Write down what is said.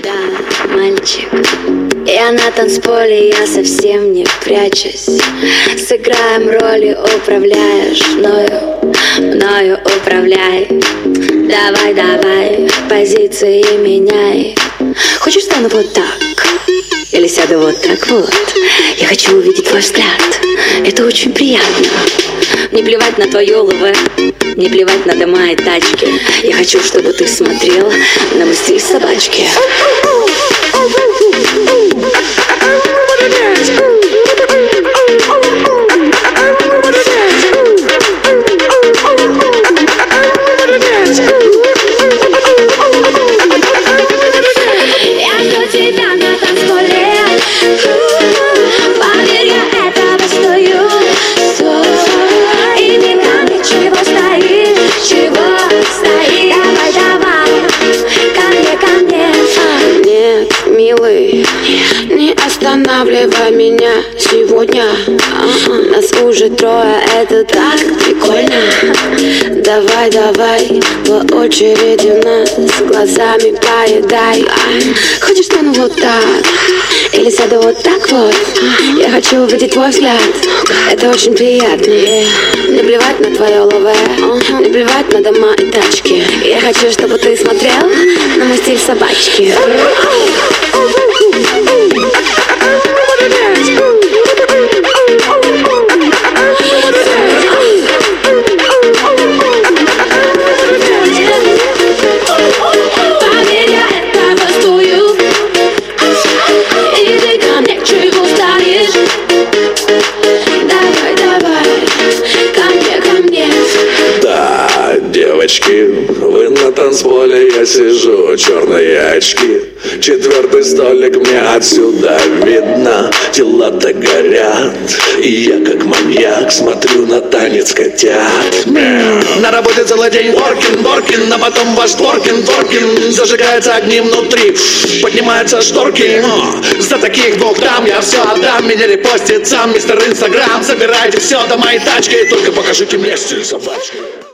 Да, мальчик, я на танцполе, я совсем не прячусь. Сыграем роли, управляешь мною управляй. Давай, давай, позиции меняй. Хочешь, стану вот так? Или сяду вот так вот? Я хочу увидеть твой взгляд. Это очень приятно. Не плевать на твое ЛВ, не плевать на дома и тачки. Я хочу, чтобы ты смотрел на мой стиль собачки. Я жду тебя на танцполе. Поверь, я этого стою. И не надо, чего стоит. Давай, давай, ко мне. Нет, милый, не останавливай меня сегодня. Нас уже трое, это так прикольно. Давай, давай, по очереди нас глазами поедай. Хочешь, стану вот так? Или сяду вот так вот? Я хочу увидеть твой взгляд. Это очень приятно. Не плевать на твое ЛВ, не плевать на дома и тачки. Я хочу, чтобы ты смотрел на мой стиль собачки. Поверь, я этого стою. И ты ко мне чего стоишь? Давай, давай, ко мне. Да, девочки, вы на танцполе, я сижу, черные очки. Четвертый столик мне отсюда видно. Тела-то горят, и я как маньяк смотрю на танец котят. На работе целый день воркин, а потом ваш творкин. Зажигаются огни внутри, поднимаются шторки. За таких двух дам я все отдам. Меня репостит сам мистер Инстаграм. Забирайте все до моей тачки, только покажите мне стиль собачки.